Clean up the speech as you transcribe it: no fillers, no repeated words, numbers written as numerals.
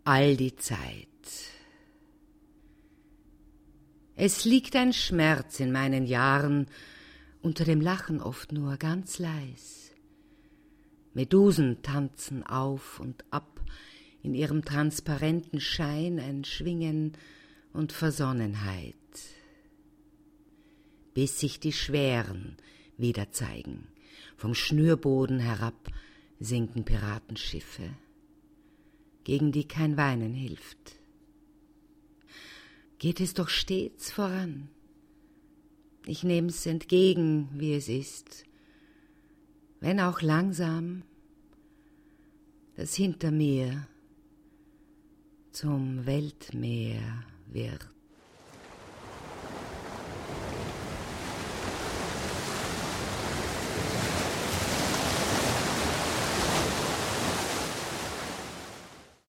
all die Zeit. Es liegt ein Schmerz in meinen Jahren, unter dem Lachen oft nur ganz leis. Medusen tanzen auf und ab, in ihrem transparenten Schein ein Schwingen und Versonnenheit. Bis sich die Schweren wieder zeigen, vom Schnürboden herab sinken Piratenschiffe, gegen die kein Weinen hilft. Geht es doch stets voran. Ich nehm's entgegen, wie es ist, wenn auch langsam, das hinter mir zum Weltmeer wird.